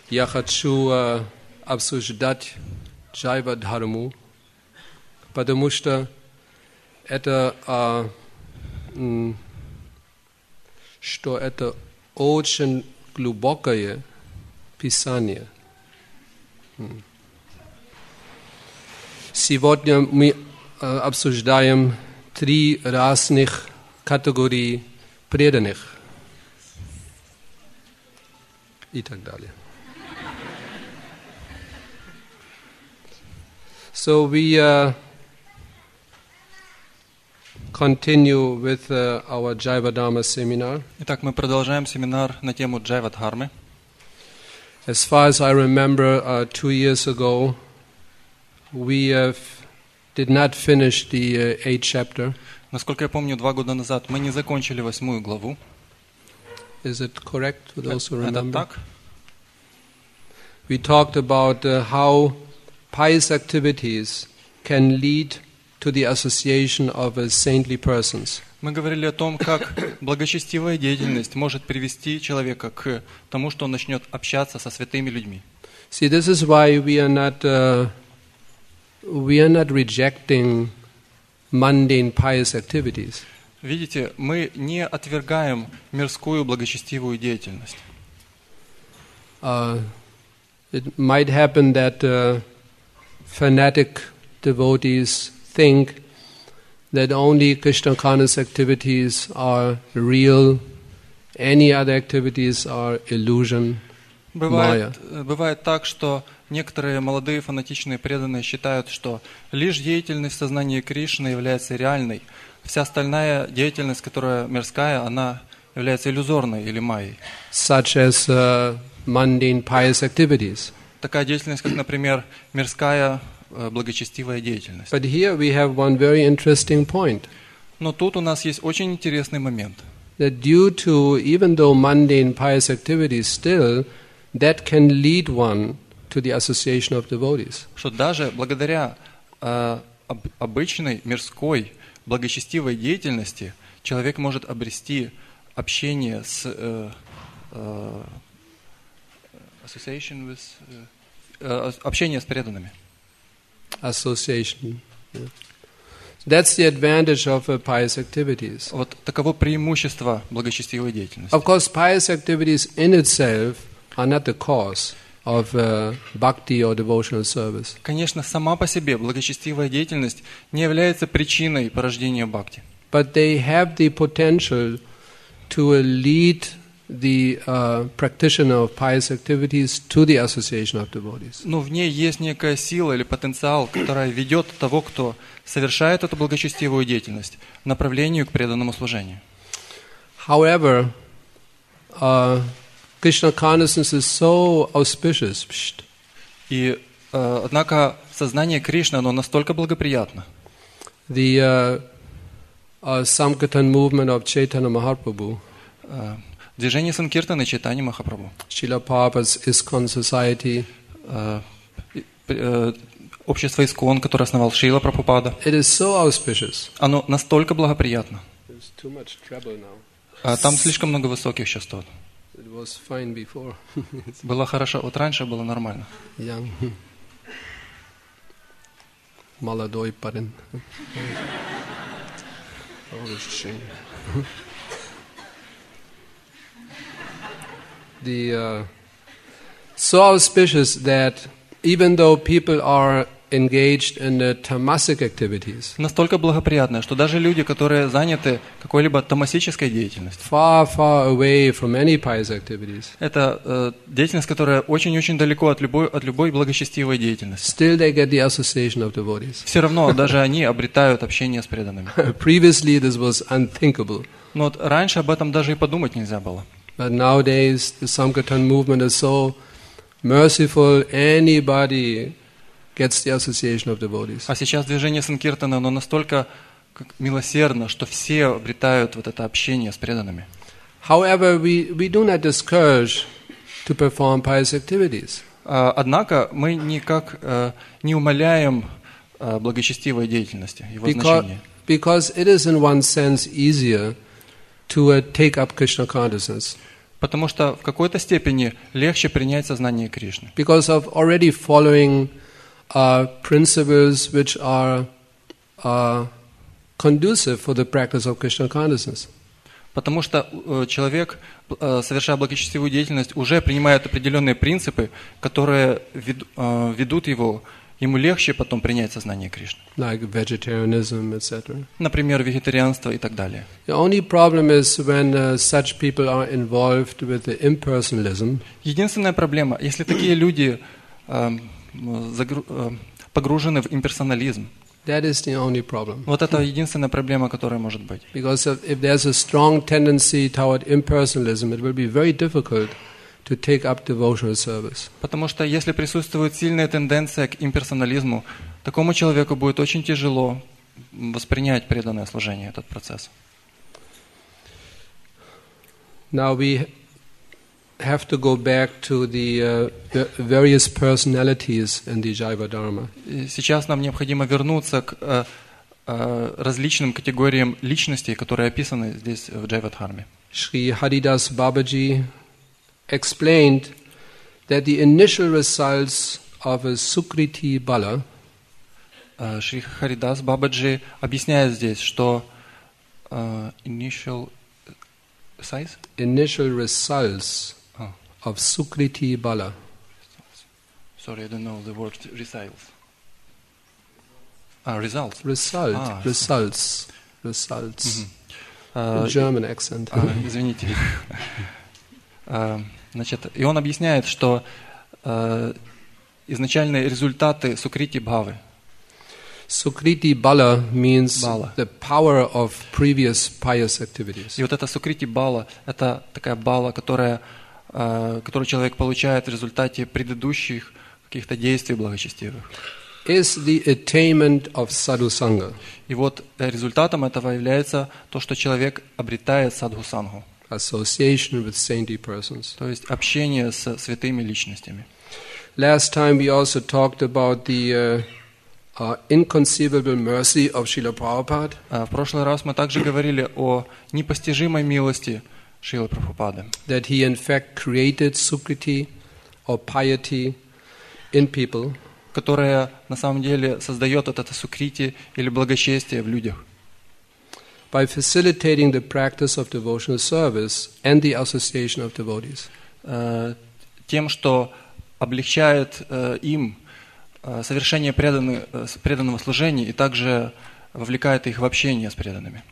Я хочу обсуждать Джайва-дхарму, потому что это очень глубокое писание. Сегодня мы обсуждаем 3 разных категории преданных и так далее. So we continue with our Jaiva-dharma seminar. Итак, мы продолжаем семинар на тему Джайва-дхармы. As far as I remember, 2 years ago, we did not finish the 8th chapter. Насколько я помню, 2 года назад мы не закончили 8 главу. Is it correct for those who Это remember? так? We talked about how pious activities can lead to the association of saintly persons. Мы говорили о том, как благочестивая деятельность может привести человека к тому, что он начнет общаться со святыми людьми. See, this is why we are not rejecting mundane pious activities. Видите, мы не отвергаем мирскую благочестивую деятельность. It might happen that fanatic devotees think that only Krishna conscious activities are real, any other activities are illusion, maya. Бывает так, что некоторые молодые фанатичные преданные считают, что лишь деятельность в сознании Кришны является реальной. Вся остальная деятельность, которая мирская, она является иллюзорной или майей. Such as mundane pious activities. Такая деятельность, как, например, мирская благочестивая деятельность. But here we have one very interesting point. Но тут у нас есть очень интересный момент. That due to, even though mundane pious activities still, that can lead one to the association of devotees. Что даже благодаря обычной мирской благочестивой деятельности человек может обрести общение с общение с преданными. Association. Yeah. That's the advantage of pious activities. Вот таково преимущество благочестивой деятельности. Of course, pious activities in itself are not the cause of bhakti or devotional service. Конечно, сама по себе благочестивая деятельность не является причиной порождения бхакти. But they have the potential to lead the practitioner of pious activities to the association of devotees. Но в ней есть некая сила или потенциал, которая ведет того, кто совершает эту благочестивую деятельность, к направлению к преданному служению. However, Krishna consciousness is so auspicious. И однако сознание Кришны, оно настолько благоприятно. The Sankirtan movement of Chaitanya Mahaprabhu. Движение Санкиртана Чайтаньи Махапрабху. Srila Prabhupada's ISKCON Society. Общество ИСКОН, которое основал Шрила Прабхупада. It is so auspicious. Оно настолько благоприятно. There's too much treble now. Там слишком много высоких частот. It was fine before. Было хорошо. Вот раньше было нормально. Young. Молодой парень. So auspicious that even though people are engaged in the tamasic activities, настолько благоприятно, что даже люди, которые заняты какой-либо тамасической деятельностью, far away from any pious activities, это деятельность, которая очень-очень далеко от любой благочестивой деятельности, still they get the association of devotees. Все равно даже они обретают общение с преданными. Previously this was unthinkable. Но вот раньше об этом даже и подумать нельзя было. But nowadays the Sankirtan movement is so merciful, anybody gets the association of devotees. А сейчас движение Санкиртана, оно настолько милосердно, что все обретают вот это общение с преданными. However, we do not discourage to perform pious activities. Однако мы никак не умаляем благочестивой деятельности, его значения. Because it is in one sense easier to take up Krishna consciousness. Потому что в какой-то степени легче принять сознание Кришны. because of already following principles which are conducive for the practice of Krishna consciousness. Потому что человек, совершая благочестивую деятельность, уже принимает определенные принципы, которые ведут ему легче потом принять сознание Кришны. Like vegetarianism, etc. Например, вегетарианство и так далее. The only problem is when such people are involved with the impersonalism. Единственная проблема, если такие люди погружены в имперсонализм, That is the only problem. вот это единственная проблема, которая может быть. Because if there's a strong tendency toward impersonalism, it will be very difficult to take up devotional service. Потому что если присутствует сильная тенденция к имперсонализму, такому человеку будет очень тяжело воспринять преданное служение, этот процесс. Now we have to go back to the various personalities in the Jaiva Dharma. И сейчас нам необходимо вернуться к различным категориям личностей, которые описаны здесь в Джайвадхарме. Sri Haridas Babaji explained that the initial results of a Sukriti Bala Шри Харидас Бабаджи объясняет здесь, что initial results of Sukriti Bala. Sorry, I don't know the word results. Results. Results. German accent. Извините. Значит, и он объясняет, что изначальные результаты Сукрити Бхавы. Sukriti Bala means the power of previous pious activities. И вот эта Сукрити Бала, это такая бала, которую человек получает в результате предыдущих каких-то действий благочестивых. Is the attainment of sadhu sangha. И вот результатом этого является то, что человек обретает садху-сангу. Association with saintly persons. То есть общение с святыми личностями. Last time we also talked about the inconceivable mercy of Srila Prabhupada. В прошлый раз мы также говорили о непостижимой милости Шрилы Прабхупады. That he in fact created sukriti or piety in people. Которая на самом деле создает вот это сукрити или благочестие в людях. By facilitating the practice of devotional service and the association of devotees. Тем, что облегчает им совершение преданного служения и также вовлекает их в общение с преданными.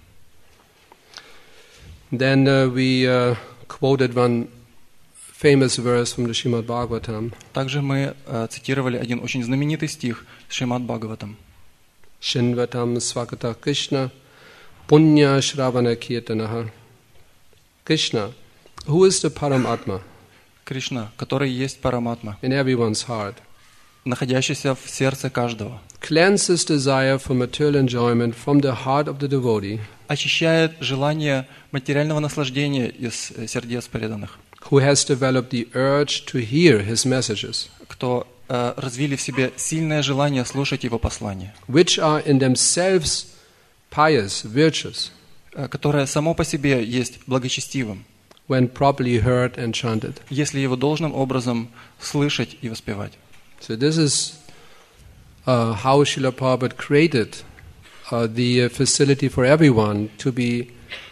Then we quoted one famous verse from the Srimad Bhagavatam. Также мы цитировали один очень знаменитый стих Шримад Бхагаватам. Shinvatam Svakata Krishna Punya Shravana Kirtanaha. Krishna, who is the Paramatma? Кришна, который есть Параматма, in everyone's heart, находящийся в сердце каждого, cleanses desire for material enjoyment from the heart of the devotee, очищает желание материального наслаждения из сердец преданных, who has developed the urge to hear his messages, кто развили в себе сильное желание слушать его послания, which are in themselves pious, virtuous, которое само по себе есть благочестивым, when properly heard and chanted. если его должным образом слышать и воспевать. So this is how Srila Prabhupada created the facility for everyone to be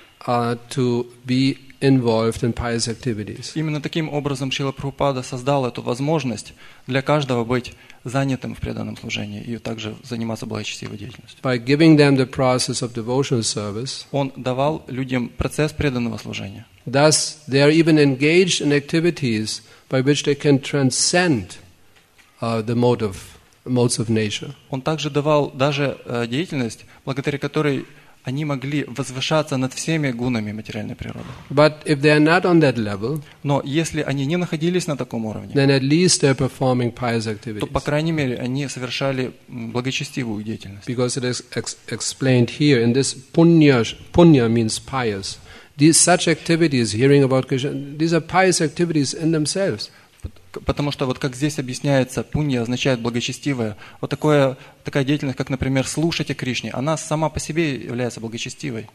involved in pious activities. Именно таким образом Шрила Прабхупада создал эту возможность для каждого быть занятым в преданном служении и также заниматься благочестивой деятельностью. By giving them the process of devotional service, Он давал людям процесс преданного служения. Thus, they are even engaged in activities by which they can transcend the modes of nature. Он также давал даже деятельность, благодаря которой они могли возвышаться над всеми гунами материальной природы. But if they are not on that level, но если они не находились на таком уровне, then at least they are performing pious activities. то, по крайней мере, они совершали благочестивую деятельность. Because it is explained here, in this punya means pious. Such activities, hearing about Krishna, these are pious activities in themselves. Потому что, вот как здесь объясняется, пунья означает благочестивое. Вот такая деятельность, как, например, слушать о Кришне, она сама по себе является благочестивой.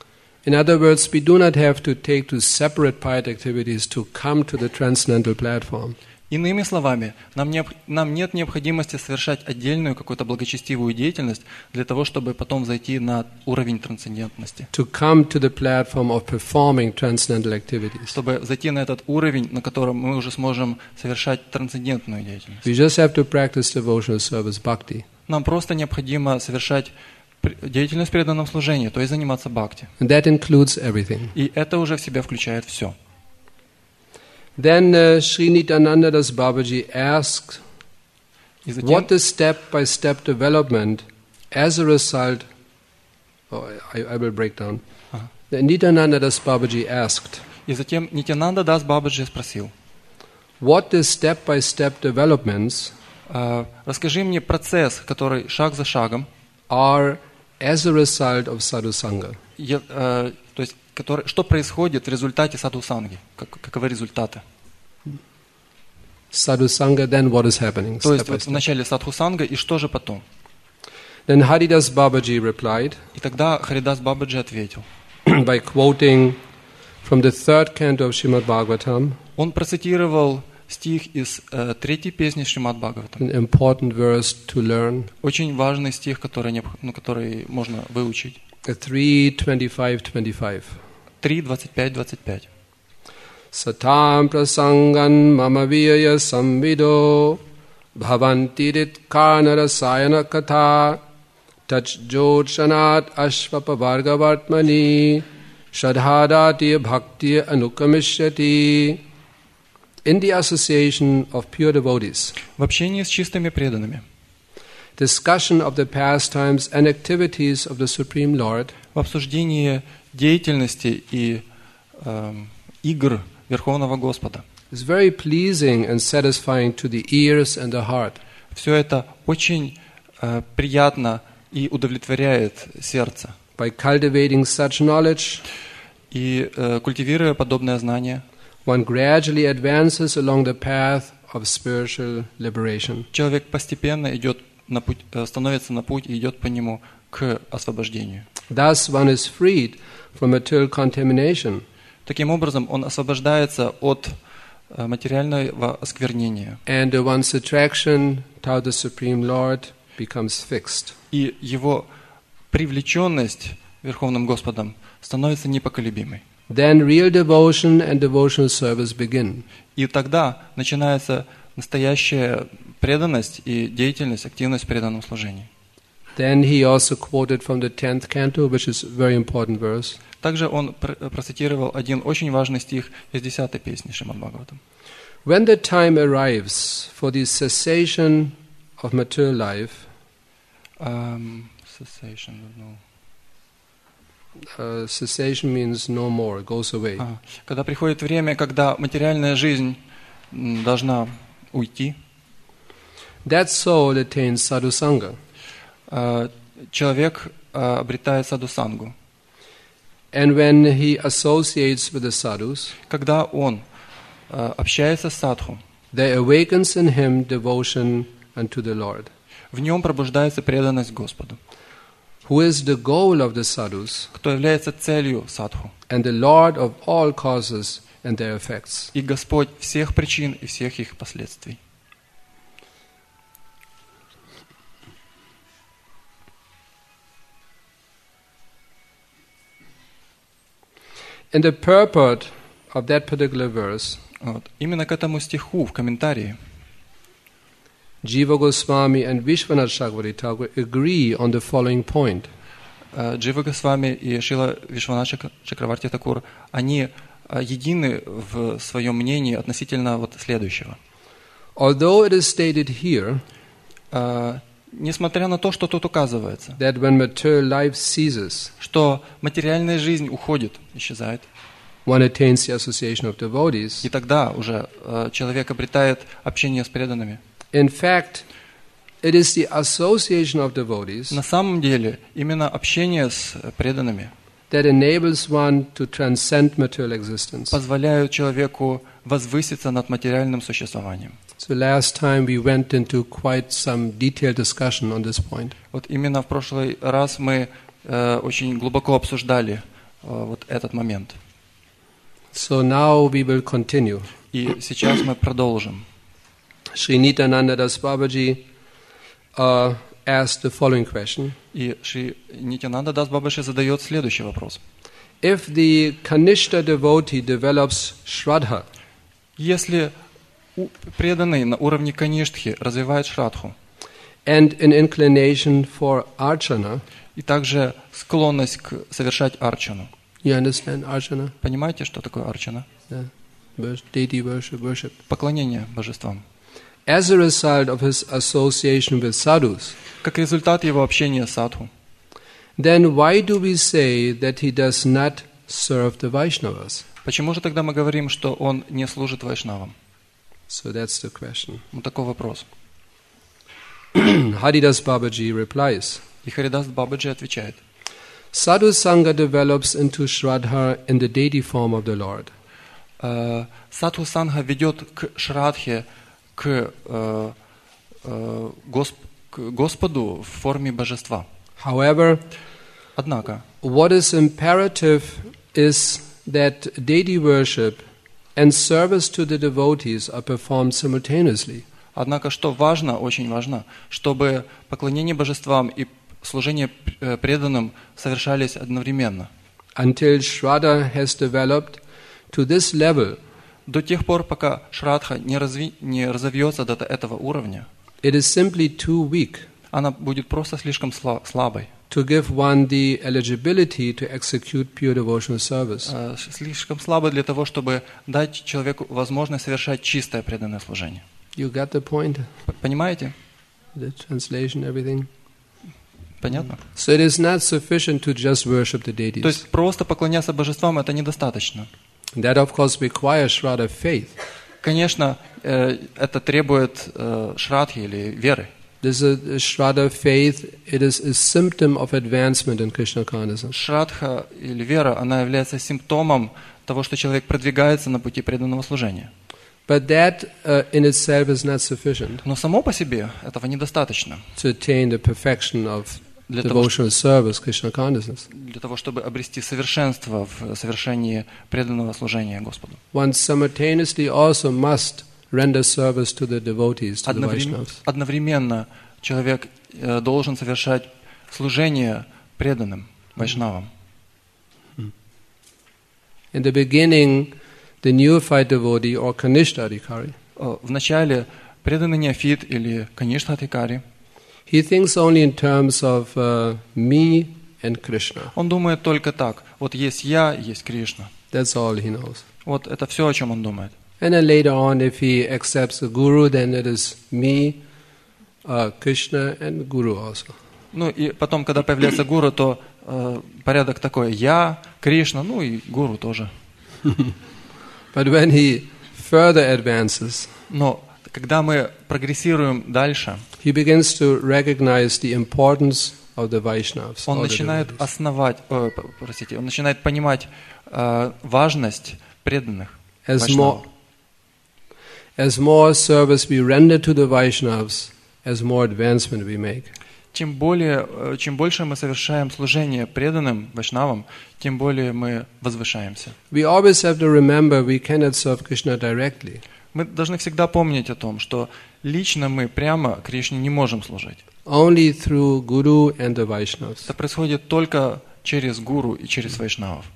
In other words, we do not have to take to separate pious activities to come to the transcendental platform. Иными словами, нам нет необходимости совершать отдельную какую-то благочестивую деятельность для того, чтобы потом зайти на уровень трансцендентности. To come to the platform of performing transcendental activities. Чтобы зайти на этот уровень, на котором мы уже сможем совершать трансцендентную деятельность. We just have to practice devotional service bhakti. Нам просто необходимо совершать деятельность в преданном служении, то есть заниматься бхакти. And that includes everything. И это уже в себя включает все. Then Sri Nityananda Das Babaji asked, И затем, what is step-by-step development as a result? Oh, I will break down. The Nityananda Das Babaji asked, Нитянанда Дас Бабаджи спросил, what is step-by-step developments расскажи мне процесс, который шаг за шагом, are as a result of sadhusanga. То есть, что происходит в результате садхусанги, каковы результаты. Sadhusanga, then what is happening? То есть в начале садхусанга и что же потом? Then Haridas Babaji replied, И тогда Харидас Бабаджи ответил, by quoting from the third canto of Srimad Bhagavatam, он процитировал стих из третьей песни Шримад Бхагаватам. an important verse to learn, Очень важный стих, который можно выучить. 3:25-25. 3:25-25. Satam prasangan mama viyaya samvido bhavantirit karnarasayana katha tajjochanat ashvapavargavartmani shadhadati bhakti anukamishati. In the association of pure devotees, В общении с чистыми преданными, discussion of the pastimes and activities of the Supreme Lord, в обсуждении деятельности и игр Верховного Господа. is very pleasing and satisfying to the ears and the heart. Все это очень приятно и удовлетворяет сердце. By cultivating such knowledge, И культивируя подобное знание, one gradually advances along the path of spiritual liberation. человек постепенно становится на путь и идет по нему к освобождению. Thus one is freed from material contamination Таким образом, он освобождается от материального осквернения. and one's attraction to the Supreme Lord becomes fixed. И его привлеченность Верховным Господом становится непоколебимой. Then real devotion and devotional service begin. И тогда начинается настоящая преданность и деятельность, активность в преданном служении. Then he also quoted from the 10th canto, which is a very important verse. Также он процитировал один очень важный стих из 10-й песни Шримад Бхагаватам. When the time arrives for the cessation of material life, cessation means no more, it goes away. Когда приходит время, когда материальная жизнь должна уйти, That soul attains sadhusanga. Человек обретает садхусангу. And when he associates with the sadhus, Когда он общается с садху, there awakens in him devotion unto the Lord, в нем пробуждается преданность Господу, who is the goal of the sadhus кто является целью садху, and the Lord of all causes and their effects. и Господь всех причин и всех их последствий. In the purport of that particular verse, Именно к этому стиху в комментарии Jiva Goswami and Vishwanath Chakravarti Thakur agree on the following point. Джива Госвами и Шрила Вишванат Чакраварти Такур, они едины в своем мнении относительно следующего. Although it is stated here несмотря на то, что тут указывается, that when material life ceases, что материальная жизнь уходит, исчезает, one attains the association of devotees. и тогда уже человек обретает общение с преданными. In fact, it is the association of devotees На самом деле, именно общение с преданными that enables one to transcend material existence. позволяют человеку возвыситься над материальным существованием. So last time we went into quite some detailed discussion on this point. Именно в прошлый раз мы очень глубоко обсуждали вот этот момент. So now we will continue. И сейчас мы продолжим. Sri Nityananda Das Babaji asked the following question. И Шри Нитянанда Дас Бабаши задает следующий вопрос. If the Kanishta devotee develops Shraddha, Если преданный на уровне Каништхи развивает Шрадху, and an inclination for Archana, и также склонность совершать арчану. you understand Archana? Понимаете, что такое арчана? Yeah. Deity worship. Поклонение божествам. As a result of his association with sadhus, Как результат его общения с садху, then why do we say that he does not serve the Vaishnavas? почему же тогда мы говорим, что он не служит вайшнавам? So that's the question. Вот такой вопрос. Haridas Babaji replies, И Харидас Бабаджи отвечает. Sadhu Sangha develops into Shraddha in the deity form of the Lord. Садху Санга ведет к Шрадхе, к Господу в форме божества. However, Однако, what is imperative is that deity worship and service to the devotees are performed simultaneously. Однако, что важно, очень важно, чтобы поклонение божествам и служение преданным совершались одновременно. Until Shraddha has developed to this level, До тех пор, пока Шрадха не разовьется до этого уровня, it is simply too weak она будет просто слишком слабой, to give one the eligibility to execute pure devotional service. слишком слабой для того, чтобы дать человеку возможность совершать чистое преданное служение. You got the point? Понимаете? The translation, everything? Понятно? So it is not sufficient to just worship the То deities. есть просто поклоняться божествам это недостаточно. That, of course, requires Shraddha faith. Конечно, это требует шрадхи или веры. This is Shraddha faith. It is a symptom of advancement in Krishna consciousness. Шрадха или вера, она является симптомом того, что человек продвигается на пути преданного служения. But that in itself is not sufficient Но само по себе этого недостаточно to attain the perfection of для того, devotional service, Krishna consciousness. чтобы обрести совершенство в совершении преданного служения Господу. One simultaneously also must render service to the devotees, to the Vaishnavas. Одновременно человек должен совершать служение преданным вайшнавам. In the beginning, the neophyte devotee or Kanishta Adhikari, В начале преданный неофит или Каништха-адхикари, he thinks only in terms of me and Krishna. он думает только так. Вот есть я, есть Кришна. That's all he knows. Вот это все, о чем он думает. And then later on, if he accepts the Guru, then it is me, Krishna, and Guru also. Ну и потом, когда появляется гуру, то порядок такой: я, Кришна, ну и гуру тоже. But when he further advances, Но когда мы прогрессируем дальше, he begins to recognize the importance of the Vaishnavas. он or the начинает devotees. он начинает понимать важность преданных As вайшнавов. more service we render to the Vaishnavas, as more advancement we make. Чем больше мы совершаем служение преданным вайшнавам, тем более мы возвышаемся. We always have to remember we cannot serve Krishna directly. Мы должны всегда помнить о том, что лично мы прямо Кришне не можем служить. Only through Guru and the Vaishnavas. Это происходит только через гуру и через вайшнавов.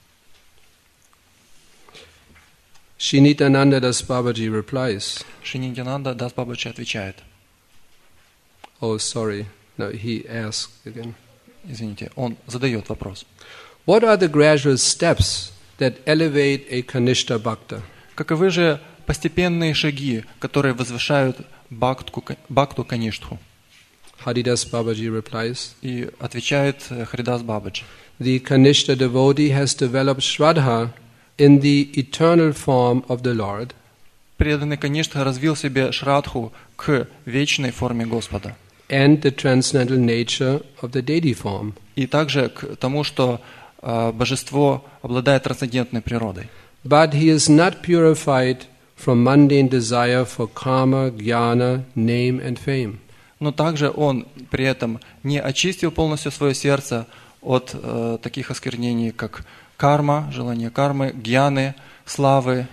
Sri Nityananda Das Babaji replies. Шри Нитянанда Дас Бабаджи отвечает. Oh, sorry. No, he asks again. Извините, он задает вопрос. What are the gradual steps that elevate a Kanishta Bhakta? Каковы же постепенные шаги, которые возвышают бхакту Каништху? Haridas Babaji replies. И отвечает Харидас Бабаджи. The Kanishta devotee has developed Shraddha in the eternal form of the Lord. Преданный Каништха развил себе шрадху к вечной форме Господа. And the transcendental nature of the deity form. И также к тому, что божество обладает трансцендентной природой. But he is not purified from mundane desire for karma, jnana, name and fame. Но также он при этом не очистил полностью свое сердце от таких осквернений, как карма, желание кармы, гьяны, славы,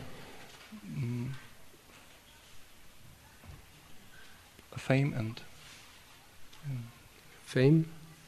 fame and Fame?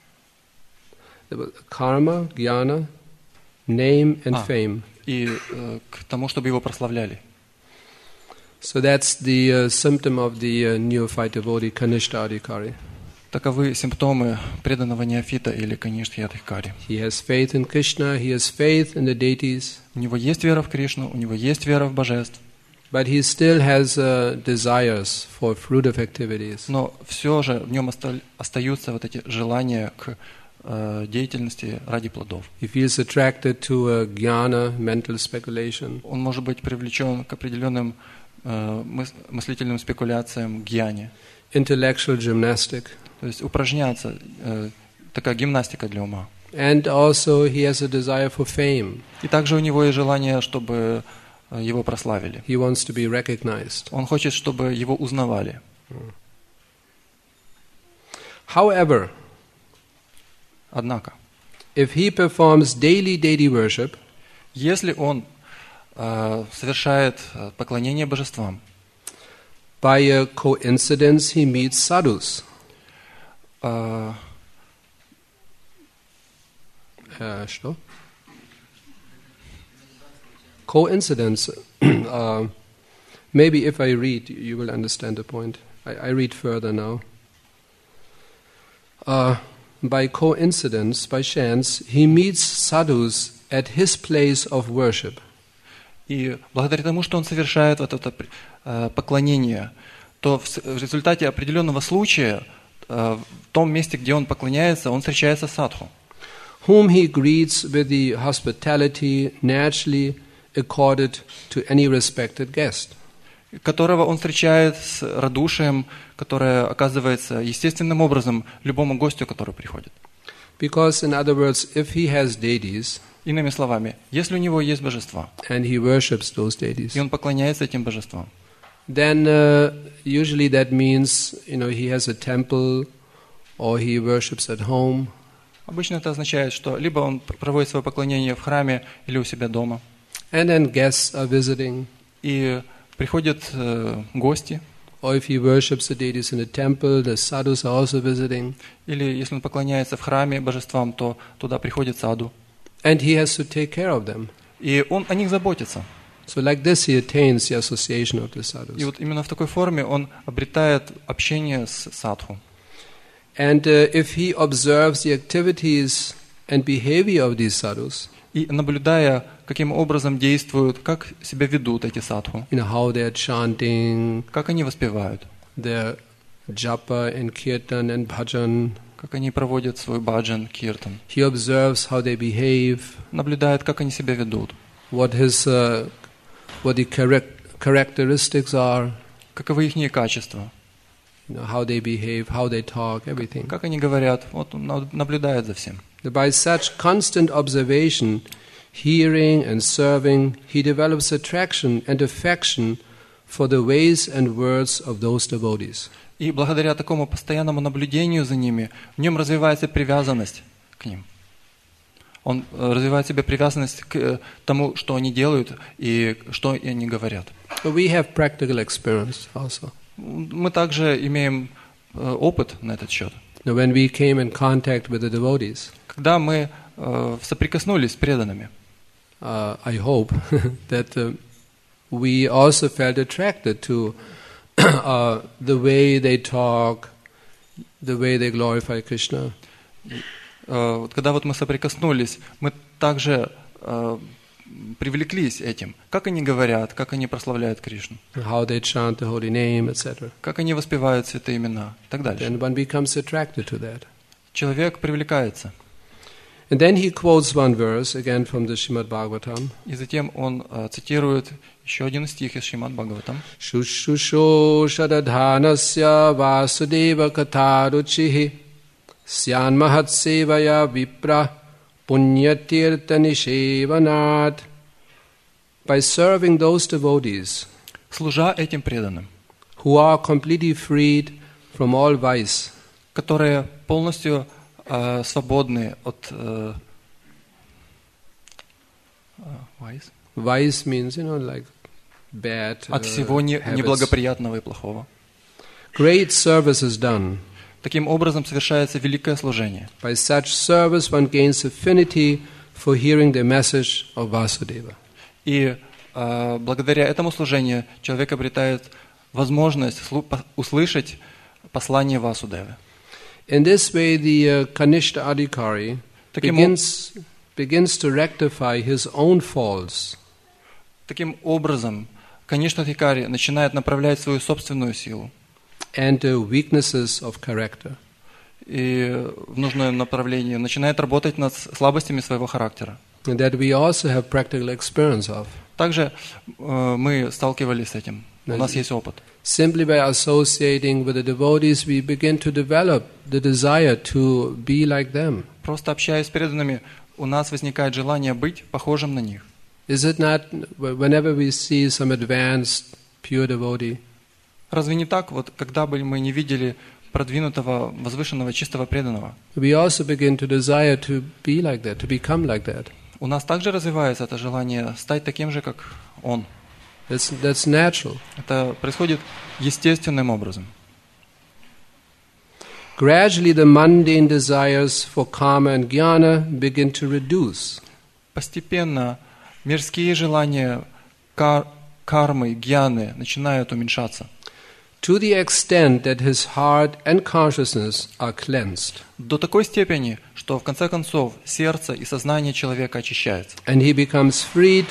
Karma, jnana, name and fame. и к тому, чтобы его прославляли. So that's the symptom of the neophyte devotee, Kanishta Adhikari. Таковы симптомы преданного неофита или каништха-адхикари. He has faith in Krishna, he has faith in the deities, У него есть вера в Кришну, у него есть вера в божеств, but he still has desires for fruitive activities. но все же в нем остаются вот эти желания к деятельности ради плодов. He feels attracted to jnana, mental speculation. Он может быть привлечен к определенным мыслительным спекуляциям, гьяне, Intellectual gymnastic. то есть упражняться, такая гимнастика для ума. And also he has a desire for fame. И также у него есть желание, чтобы его прославили. He wants to be recognized. Он хочет, чтобы его узнавали. However, Однако, if he performs daily deity worship, если он совершает поклонение божествам, by a coincidence he meets sadhus. Что? Coincidence. Maybe if I read, you will understand the point. I read further now. By coincidence, by chance, he meets sadhus at his place of worship. и благодаря тому, что он совершает вот это поклонение, то в результате определенного случая в том месте, где он поклоняется, он встречается с садху, Whom he greets with the hospitality naturally accorded to any respected guest. которого он встречает с радушием, которое оказывается естественным образом любому гостю, который приходит. Because, in other words, if he has deities, Иными словами, если у него есть божества, and he worships those deities, и он поклоняется этим божествам, then usually that means, he has a temple or he worships at home. обычно это означает, что либо он проводит свое поклонение в храме или у себя дома, And then guests are visiting. и приходят гости, Or if he worships the deities in a temple, the sadhus are also visiting. или если он поклоняется в храме божествам, то туда приходит саду, And he has to take care of them. и он о них заботится. So like this he attains the association of the И sadhus. вот именно в такой форме он обретает общение с садху. And if he observes the activities and behavior of these sadhus, И наблюдая, каким образом действуют, как себя ведут эти садху, how they are chanting, как они воспевают, their japa and kirtan and bhajan, как они проводят свой баджан, киртан, he observes how they behave, наблюдает, как они себя ведут, what the characteristics are, каковы их качества, how they behave, how they talk, everything. как они говорят. Вот он наблюдает за всем. By such constant observation, hearing and serving, he develops attraction and affection for the ways and words of those devotees. И благодаря такому постоянному наблюдению за ними, в нем развивается привязанность к ним. Он развивает в себе привязанность к тому, что они делают и что они говорят. But we have practical experience also. Мы также имеем опыт на этот счет. Now, when we came in contact with the devotees, Когда мы соприкоснулись с преданными, I hope that we also felt attracted to the way they talk, the way they glorify Krishna. Когда вот мы соприкоснулись, мы также привлеклись этим. Как они говорят, как они прославляют Кришну, How they chant the holy name, etc. как они воспевают святые имена и так дальше. Then one becomes attracted to that. Человек привлекается. And then he quotes one verse, again from the Srimad Bhagavatam. И затем он цитирует еще один стих из Шримад Бхагаватам. Shushusho shadadhanasya vasudeva katharuchihi syan mahatsevaya vipra punyatirtha nishevanat. By serving those devotees Служа этим преданным, who are completely freed from all vice, которые полностью свободны от Vice means, like bad от всего habits. неблагоприятного и плохого. Great service is done. Таким образом совершается великое служение. By such service one gains affinity for hearing the message of Vasudeva. И благодаря этому служению человек обретает возможность услышать послание Васудевы. In this way the Kanishta Adhikari begins to rectify his own faults. Таким образом, Каништа Адхикари начинает направлять свою собственную силу and the weaknesses of character. И в нужное направление начинает работать над слабостями своего характера. And that we also have practical experience of. Также мы сталкивались с этим. У нас есть опыт. Simply by associating with the devotees, we begin to develop the desire to be like them. Просто общаясь с преданными, у нас возникает желание быть похожим на них. Is it not, whenever we see some advanced, pure devotee, разве не так, вот когда бы мы не видели продвинутого, возвышенного, чистого преданного, we also begin to desire to be like that, to become like that. У нас также развивается это желание стать таким же, как он. That's natural. Это происходит естественным образом. Gradually the mundane desires for karma and jnana begin to reduce. Постепенно мирские желания кармы, гьяны начинают уменьшаться. To the extent that his heart and consciousness are cleansed. До такой степени, что в конце концов сердце и сознание человека очищается. And he becomes freed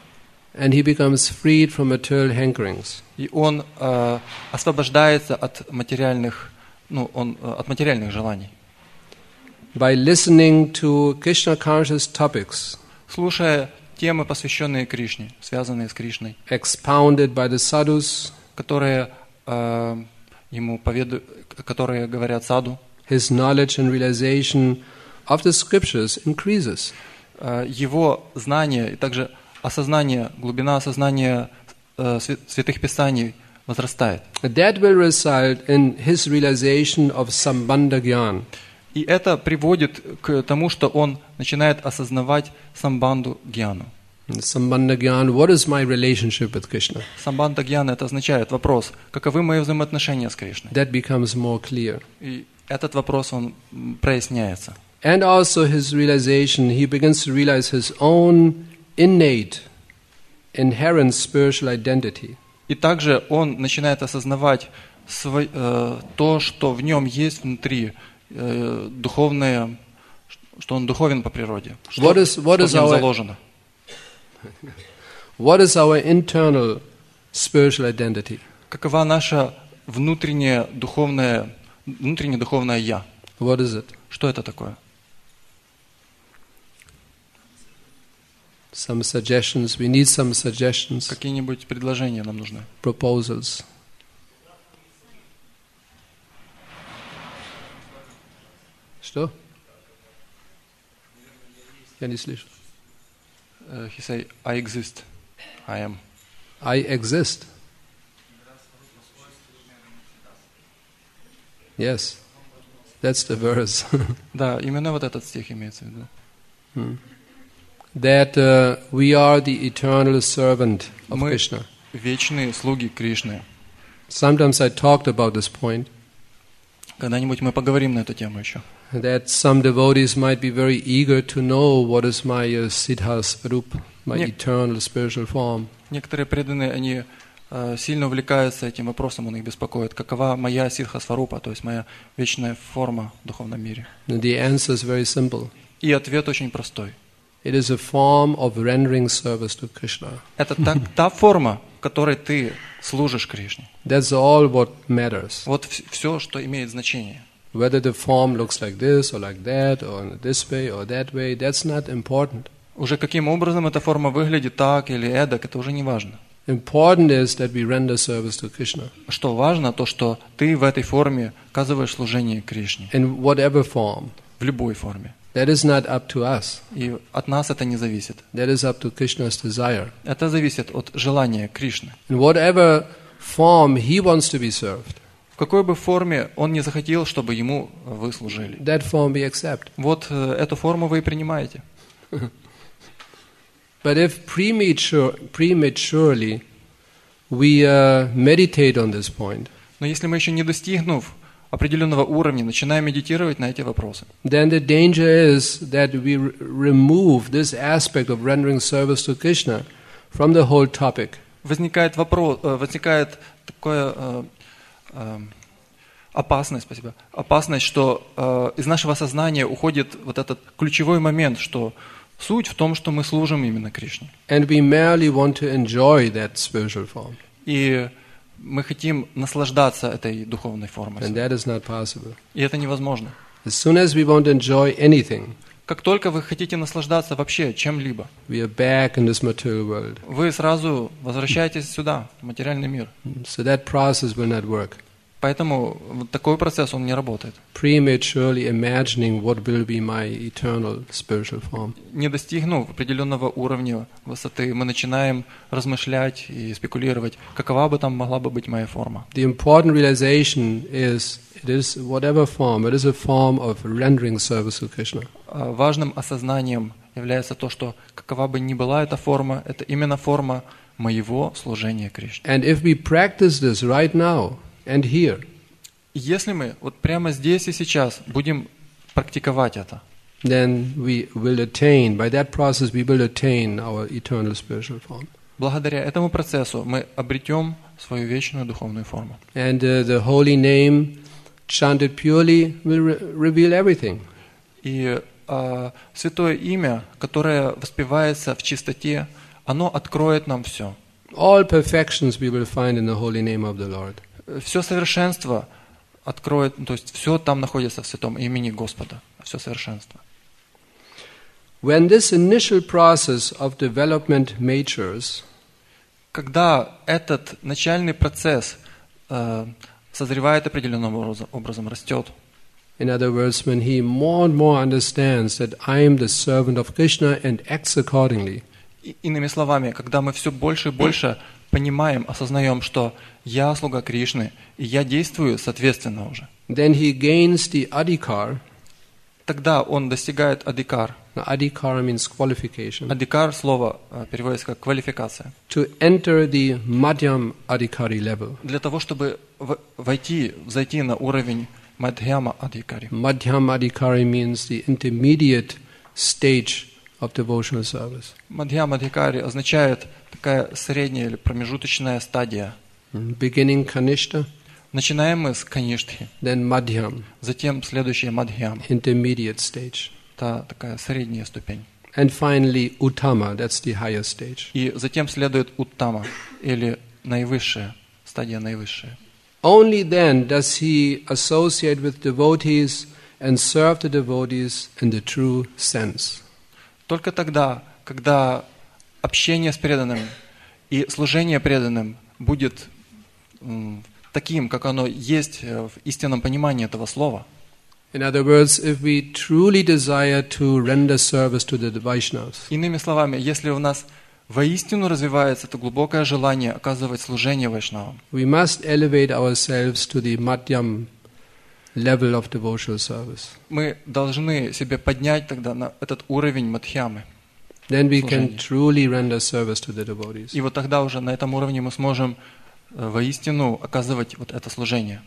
from material hankerings. И он освобождается от материальных желаний. By listening to Krishna conscious topics, слушая темы, посвященные Кришне, связанные с Кришной, expounded by the sadhus, которые которые говорят саду, his knowledge and realization of the scriptures increases. Его знание и также осознание, глубина осознания святых писаний возрастает. That will result in his realization of sambandha jnana. И это приводит к тому, что он начинает осознавать самбанду гьяну. Sambandha jnana, what is my relationship with Krishna? Самбандха гьяна, это означает вопрос, каковы мои взаимоотношения с Кришной. That becomes more clear. И этот вопрос, он проясняется. And also his realization, he begins to realize his own innate, inherent spiritual identity. И также он начинает осознавать то, что в нем есть внутри, духовное, что он духовен по природе, что в нем заложено. What is our internal spiritual identity? Какова наша внутреннее духовное «я»? What is it? Что это такое? Some suggestions. We need some suggestions. Какие-нибудь предложения нам нужны? Proposals. Что? Я не слышу. He say, I exist. I am. I exist. Yes. That's the verse. Да, именно вот этот стих имеется в виду. That we are the eternal servant of Krishna. Мы вечные слуги Кришны. Sometimes I talked about this point. Когда-нибудь мы поговорим на эту тему еще. That some devotees might be very eager to know what is my Siddha Swarup, my eternal spiritual form. Некоторые преданные, они сильно увлекаются этим вопросом, он их беспокоит. Какова моя Сидха Сварупа, то есть моя вечная форма в духовном мире? And the answer is very simple. И ответ очень простой. It is a form of rendering service to Krishna. Это та форма, в которой ты служишь Кришне. That's all what matters. Вот все, что имеет значение. Whether the form looks like this or like that, or this way or that way, that's not important. Уже каким образом эта форма выглядит, так или эдак, это уже не важно. Important is that we render service to Krishna. Что важно, то, что ты в этой форме оказываешь служение Кришне. In whatever form. В любой форме. That is not up to us. И от нас это не зависит. That is up to Krishna's desire. Это зависит от желания Кришны. In whatever form he wants to be served. в какой бы форме он не захотел, чтобы ему вы служили. that form we accept. Вот эту форму вы и принимаете. But if prematurely we meditate on this point, Но если мы еще не достигнув определенного уровня, начинаем медитировать на эти вопросы, then the danger is that we remove this aspect of rendering service to Krishna from the whole topic. возникает такое опасность, что из нашего сознания уходит вот этот ключевой момент, что суть в том, что мы служим именно Кришне. And we merely want to enjoy that spiritual form. И мы хотим наслаждаться этой духовной формой. And that is not possible. И это невозможно. As soon as we want to enjoy anything, Как только вы хотите наслаждаться вообще чем-либо, we are back in this material world. вы сразу возвращаетесь сюда, в материальный мир. So that process will not work. Поэтому вот такой процесс, он не работает. Prematurely imagining what will be my eternal spiritual form. Не достигнув определенного уровня высоты, мы начинаем размышлять и спекулировать, какова бы там могла бы быть моя форма. The important realization is it is whatever form, it is a form of rendering service to Krishna. Важным осознанием является то, что какова бы ни была эта форма, это именно форма моего служения Кришне. And if we practice this right now and here, Если мы вот прямо здесь и сейчас будем практиковать это, then we will attain, by that process we will attain our eternal spiritual form. благодаря этому процессу мы обретем свою вечную духовную форму. And the holy name chanted purely will reveal everything. И святое имя, которое воспевается в чистоте, оно откроет нам все. All perfections we will find in the holy name of the Lord. Все совершенство откроет, то есть все там находится в святом имени Господа, все совершенство. When this initial process of development matures, Когда этот начальный процесс созревает определенным образом, растет, in other words, when he more and more understands that I am the servant of Krishna and acts accordingly, иными словами, когда мы все больше и больше понимаем, осознаем, что я слуга Кришны, и я действую соответственно уже, then he gains the adhikar. тогда он достигает адикар. Now, adhikar means qualification. Адикар слово переводится как квалификация. To enter the madhyam adhikari level. Для того, чтобы взойти на уровень мадхьяма адикари. Madhyam adhikari means the intermediate stage of devotional service. Мадхьяма адикари означает такая средняя или промежуточная стадия. Beginning kanishta, Начинаем мы с каништхи, then madhyam, затем следующая мадхьяма. intermediate stage. Это такая средняя ступень. And finally uttama, that's the higher stage. И затем следует уттама, или наивысшая, стадия наивысшая. Only then does he associate with devotees and serve the devotees in the true sense. Только тогда, когда общение с преданным и служение преданным будет таким, как оно есть в истинном понимании этого слова. In other words, if we truly desire to render service to the Vaishnavas, Иными словами, если у нас воистину развивается это глубокое желание оказывать служение вайшнавам, we must elevate ourselves to the madhyam level of devotional service. мы должны себе поднять тогда на этот уровень мадхьямы. Then we can Служение. truly render service to the devotees. И вот тогда уже на этом уровне мы сможем воистину оказывать вот это служение.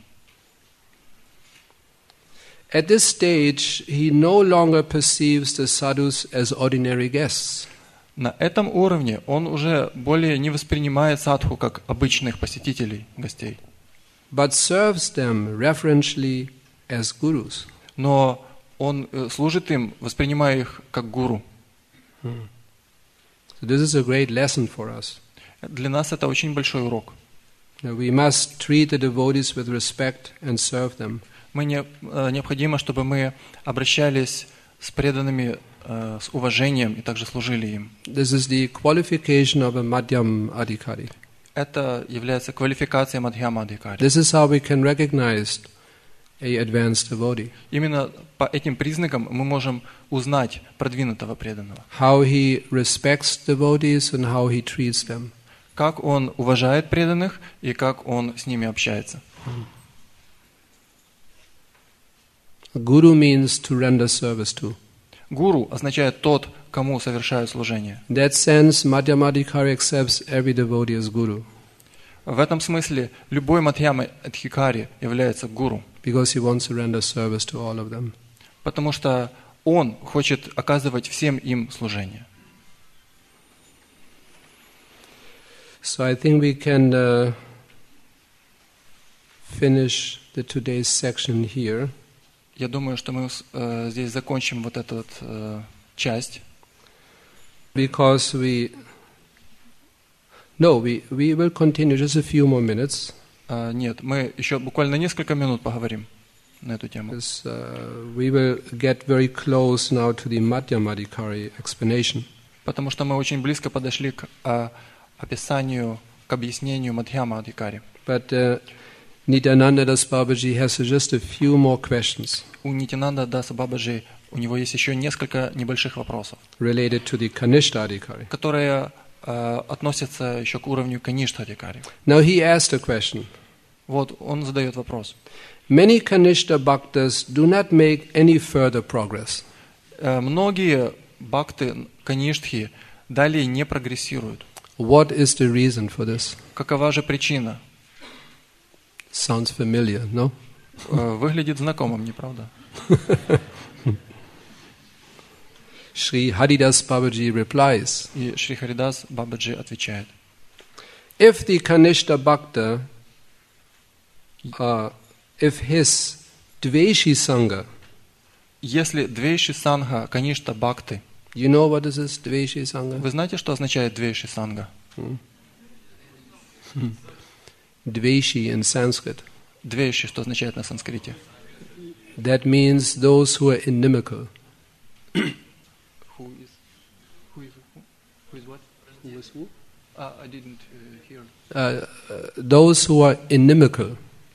At this stage, he no longer perceives the sadhus as ordinary guests. На этом уровне он уже более не воспринимает садху как обычных посетителей, гостей, but serves them reverentially as gurus. но он служит им, воспринимая их как гуру. So this is a great lesson for us. Для нас это очень большой урок. We must treat the devotees with respect and serve them. Необходимо, чтобы мы обращались с преданными с уважением и также служили им. This is the qualification of a madhyam adhikari. Это является квалификацией мадхьяма адхикари. This is how we can recognize a advanced devotee. Именно по этим признакам мы можем узнать продвинутого преданного. How he respects devotees and how he treats them. Как он уважает преданных и как он с ними общается. Guru means to render service to. Гуру означает тот, кому совершают служение. In that sense, Madhyamadhikari accepts every devotee as guru, В этом смысле любой Мадхьяма Адхикари является гуру, because he wants to render service to all of them. потому что он хочет оказывать всем им служение. So I think we can finish the today's section here. Я думаю, что мы здесь закончим вот эту часть. Because we will continue just a few more minutes. Нет, мы еще буквально несколько минут поговорим на эту тему. Because, we will get very close now to the Madhyamadhikari explanation. Потому что мы очень близко подошли к описанию, к объяснению Мадхьяма Адхикари. But Nityananda Das Babaji has just a few more questions У Нитянанда Даса Бабаджи у него есть еще несколько небольших вопросов, related to the Kanishta Adhikari. которые относятся еще к уровню Каништа Адхикари. Now he asked a question. Вот он задает вопрос. Many Kanishta Bhaktas do not make any further progress. Многие бхакты Каништхи далее не прогрессируют. What is the reason for this? Какова же причина? Sounds familiar, no? Выглядит знакомым, не правда? Sri Haridas Babaji replies, И Шри Харидас Бабаджи отвечает. if the Kanishta Bhakta, if his Dveshi Sangha, Если Двейши Санга Каништа Бхакты, you know what is this Dveshi Sangha? вы знаете, что означает Двейши Санга? Dveshi in Sanskrit. Двейши, что означает на санскрите? That means those who are inimical. Who is what? Who is who? I didn't hear. Those who are inimical.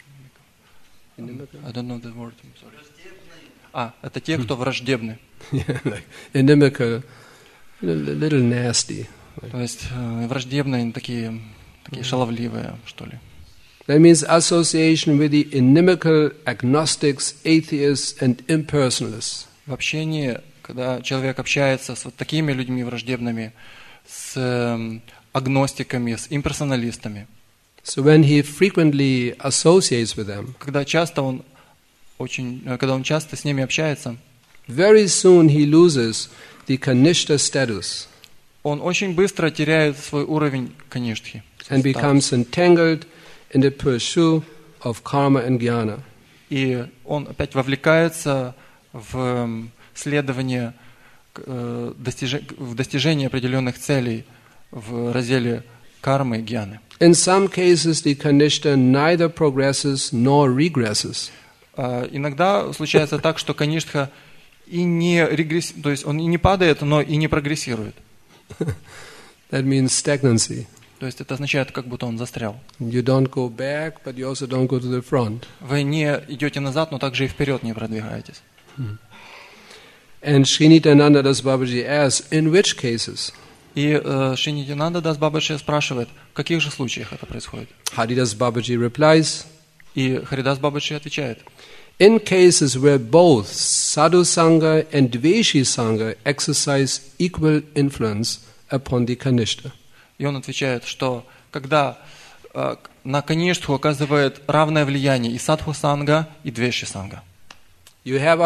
I don't know the word. I'm sorry. Это те, кто враждебны. Like inimical, a little nasty. То есть враждебные, такие шаловливые, что ли. That means association with the inimical agnostics, atheists and impersonalists. В общении, когда человек общается с вот такими людьми враждебными, с агностиками, с имперсоналистами, So when he frequently associates with them, когда он часто с ними общается, very soon he loses the Kanishta status он очень быстро теряет свой уровень каништхи and becomes entangled in the pursuit of karma and jnana. и он опять вовлекается в следование, в достижение определенных целей в разделе кармы и гьяны. In some cases, the Kanishta neither progresses nor regresses. Иногда случается так, что каништха и не регрессирует, то есть он и не падает, но и не прогрессирует. That means stagnancy. То есть это означает, как будто он застрял. You don't go back, but you also don't go to the front. Вы не идете назад, но также и вперед не продвигаетесь. And Sri Nityananda Das Babaji asks, in which cases? И Шри Нитянанда Дас Бабаджи спрашивает, в каких же случаях это происходит? Haridas Babaji replies, И Харидас Бабаджи отвечает, in cases where both Sadhu Sangha and Dveshi Sangha exercise equal influence upon the Kanishta. и он отвечает, что когда на каништху оказывает равное влияние и садху санга, и двеши санга. You have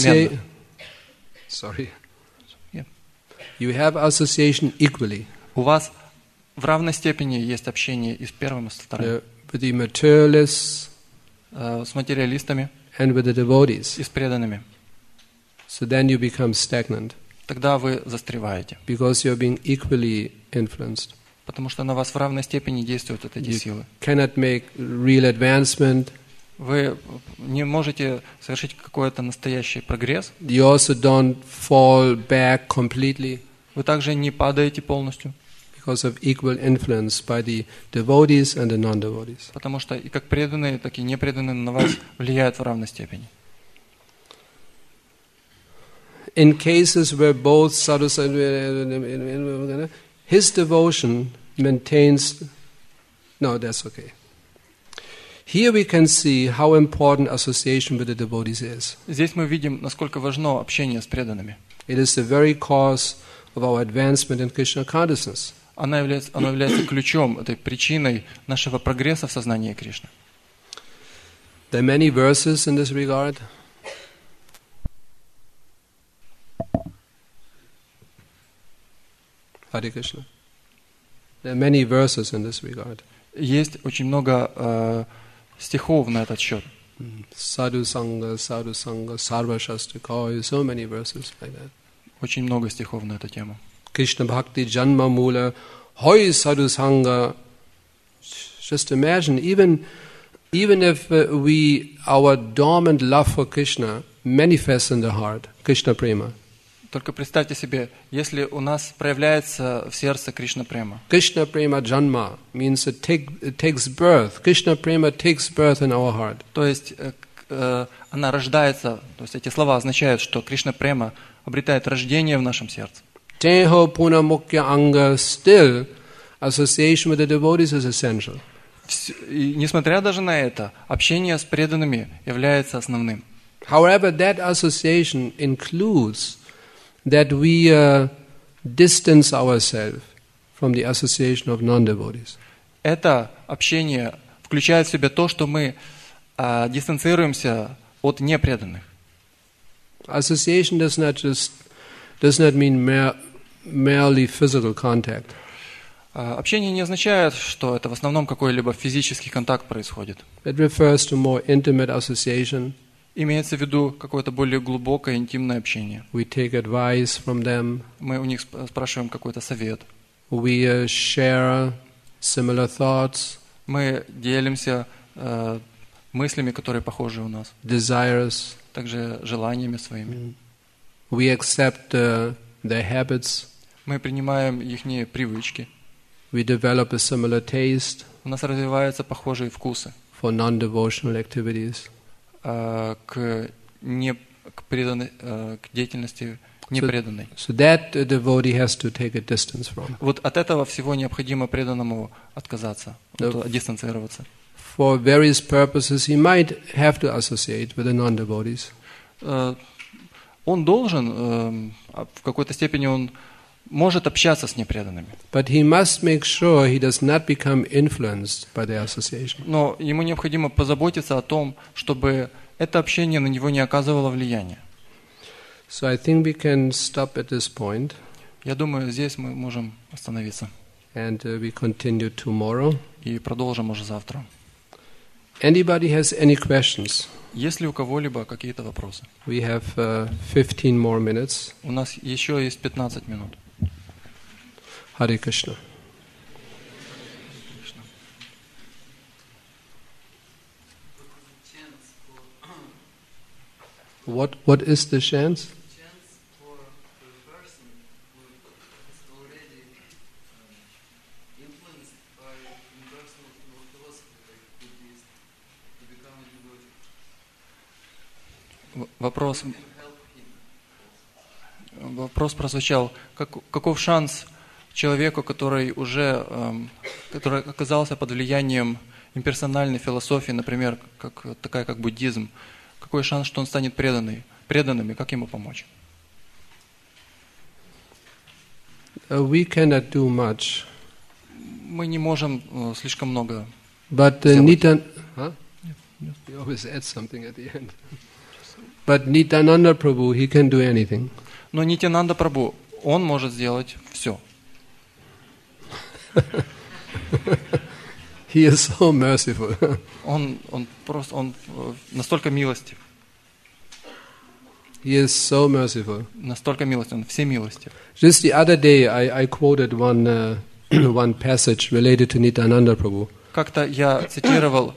association equally У вас в равной степени есть общение и с первым, и с вторым. with the materialists С материалистами and with the devotees. и с преданными. So then you become stagnant Тогда вы застреваете, because you're being equally influenced. потому что на вас в равной степени действуют вот эти You силы. cannot make real advancement. Вы не можете совершить какой-то настоящий прогресс. You also don't fall back completely Вы также не падаете полностью, because of equal influence by the devotees and the non-devotees. потому что и как преданные, так и непреданные на вас влияют в равной степени. In cases where both sadhu, his devotion maintains. No, that's okay. Here we can see how important association with the devotees is. Здесь мы видим, насколько важно общение с преданными. It is the very cause of our advancement in Krishna consciousness. Оно является ключом, этой причиной нашего прогресса в сознании Кришны. There are many verses in this regard. Hare Krishna. There are many verses in this regard. Есть очень много стихов на этот счет. Sadhu Sangha, Sarva Shastra, so many verses like that. Очень много стихов на эту тему. Krishna Bhakti Janma Mula, Hoi Sadhu Sangha. Just imagine, even if our dormant love for Krishna manifests in the heart, Krishna Prema. Только представьте себе, если у нас проявляется в сердце Кришна Према. Krishna Prema Janma means it takes birth. Krishna Prema takes birth in our heart. То есть она рождается, то есть эти слова означают, что Кришна Према обретает рождение в нашем сердце. Teho Puna Mukya Anga, still association with the devotees is essential. И несмотря даже на это, общение с преданными является основным. However, that association includes that we distance ourselves from the association of non-devotees. Это общение включает в себя то, что мы дистанцируемся от непреданных. Association does not mean merely physical contact. Общение не означает, что это в основном какой-либо физический контакт происходит. It refers to more intimate association. Имеется в виду какое-то более глубокое, интимное общение. We take advice from them. Мы у них спрашиваем какой-то совет. We share similar thoughts. Мы делимся мыслями, которые похожи у нас. Desires. Также желаниями своими. We accept their habits. Мы принимаем их привычки. We develop a similar taste. У нас развиваются похожие вкусы. For non-devotional activities. К деятельности непреданной. So that devotee has to take a distance from. Вот от этого всего необходимо преданному отказаться, дистанцироваться. For various purposes, he might have to associate with the non-devotees. Он должен, в какой-то степени он может общаться с непреданными. But he must make sure he does not become influenced by their association. Но ему необходимо позаботиться о том, чтобы это общение на него не оказывало влияния. So I think we can stop at this point. Я думаю, здесь мы можем остановиться. And we continue tomorrow. И продолжим уже завтра. Anybody has any questions? Есть ли у кого-либо какие-то вопросы? We have 15 more minutes. У нас еще есть 15 минут. Hare Krishna. What is the chance? Chance for the person who is already influenced by impersonal philosophy, like Buddhist, to become a devotee. Вопрос прозвучал. Каков шанс человеку, который уже который оказался под влиянием имперсональной философии, например, такая как буддизм, какой шанс, что он станет преданным, и как ему помочь? We cannot do much. Мы не можем слишком много. But You always add something at the end. But Nityananda Prabhu, he can do anything. Но Нитьянанда Прабху, он может сделать все. He is so merciful. Он настолько милостив. He is so merciful. Настолько милостив, он всемилостив. Just the other day, I quoted one passage related to Nityananda Prabhu. Как-то я цитировал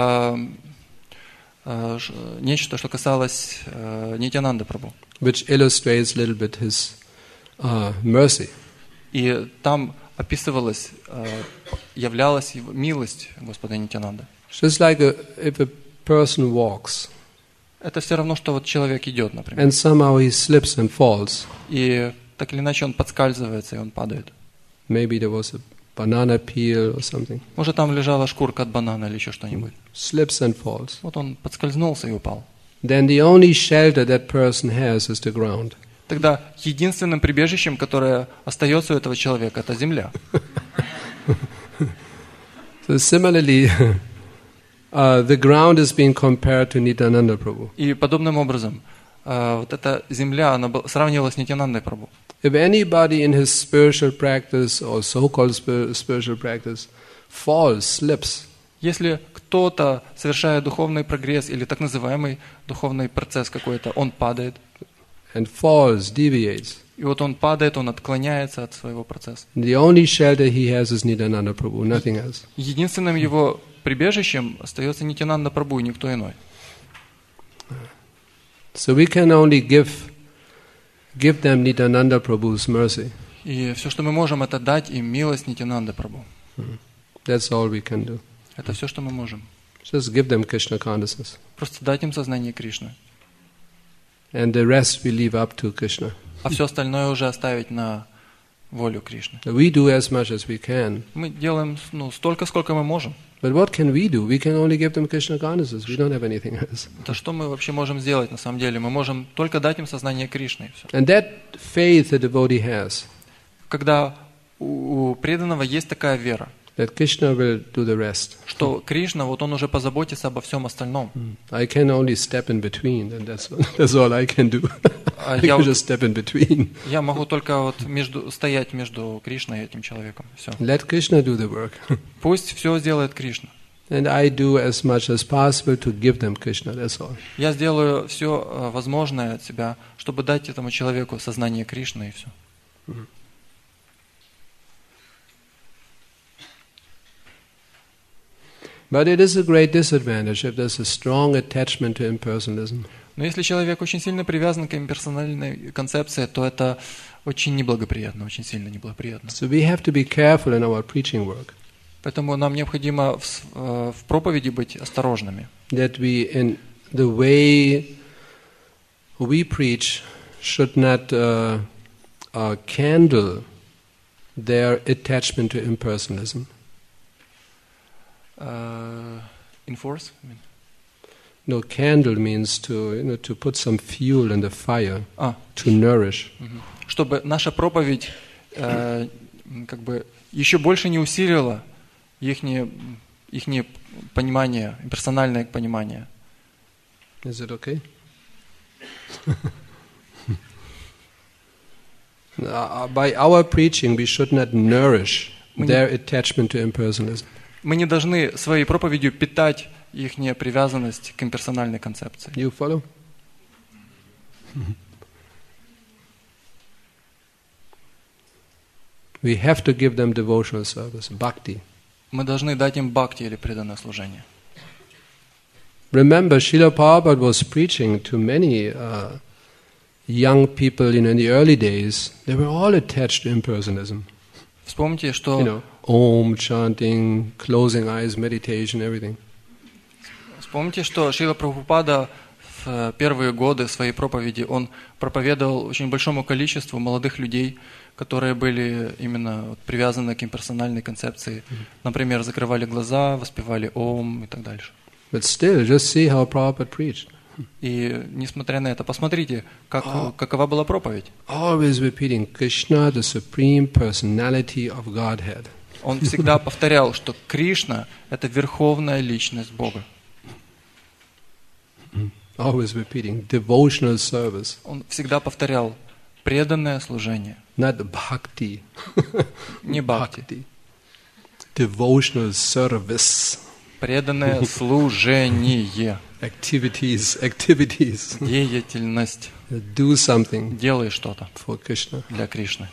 нечто, что касалось Нитьянанды Прабху. Which illustrates a little bit his mercy. И там описывалась, являлась его милость Господа Нитьянанда. Just like if a person walks. Это все равно, что вот человек идет, например. And somehow he slips and falls. И так или иначе он подскальзывается и он падает. Maybe there was banana peel or something. Может, там лежала шкурка от банана или еще что-нибудь. Slips and falls. Вот он подскользнулся и упал. Then the only shelter that person has is the ground. Тогда единственным прибежищем, которое остается у этого человека, это земля. So similarly, the ground is being compared to Nityananda Prabhu. И подобным образом, вот эта земля, она сравнивалась с Нитьянандой Прабху. If anybody in his spiritual practice or so-called spiritual practice falls, slips, Если кто-то, совершая духовный прогресс или так называемый духовный процесс какой-то, он падает, and falls, deviates, и вот он падает, он отклоняется от своего процесса. the only shelter he has is Nityananda Prabhu, nothing else. Единственным его прибежищем остается Нитьянанда Прабху и никто иной. So we can only give them Nityananda Prabhu's mercy. И все, что мы можем, это дать им милость Нитьянанды Прабху. That's all we can do. Это все, что мы можем. Just give them Krishna consciousness. Просто дать им сознание Кришны. And the rest we leave up to Krishna. А все остальное уже оставить на волю Кришны. We do as much as we can. Мы делаем столько, сколько мы можем. But what can we do? We can only give them Krishna consciousness. We don't have anything else. Это что мы вообще можем сделать на самом деле? Мы можем только дать им сознание Кришны. И все. And that faith the devotee has, Когда у преданного есть такая вера, that Krishna will do the rest. что Кришна, вот он уже позаботится обо всем остальном. I can only step in between, and that's all I can do. I я can вот- just step in between. Я могу только вот стоять между Кришной и этим человеком. Все. Let Krishna do the work. Пусть все сделает Кришна. And I do as much as possible to give them Krishna, that's all. Я сделаю все возможное от себя, чтобы дать этому человеку сознание Кришны и все. But it is a great disadvantage if there's a strong attachment to impersonalism. Но если человек очень сильно привязан к имперсональной концепции, то это очень неблагоприятно, очень сильно неблагоприятно. So we have to be careful in our preaching work, Поэтому нам необходимо в проповеди быть осторожными. that we, in the way we preach, should not candle their attachment to impersonalism. Enforce? No, candle means to put some fuel in the fire, А, to nourish. чтобы наша проповедь как бы еще больше не усилила их понимание, персональное понимание. Is it okay? By our preaching, we should not nourish their attachment to impersonalism. Мы не должны своей проповедью питать их привязанность к имперсональной концепции. You follow? We have to give them devotional service, bhakti. Мы должны дать им бхакти или преданное служение. Remember, Srila Prabhupada was preaching to many young people, in the early days. They were all attached to impersonalism. Вспомните, что Om, chanting, closing eyes, meditation, everything. Вспомните, что Шрила Прабхупада в первые годы своей проповеди, он проповедовал очень большому количеству молодых людей, которые были именно привязаны к имперсональной концепции. Например, закрывали глаза, воспевали Ом и так дальше. But still, just see how Prabhupada preached. И несмотря на это, посмотрите, какова была проповедь. Always repeating, Krishna, the supreme personality of Godhead. Он всегда повторял, что Кришна – это верховная личность Бога. Always repeating, devotional service, Он всегда повторял преданное служение, not bhakti. не бхакти. Devotional service. Преданное служение, Activities. деятельность. Do something Делай что-то for Krishna. для Кришны.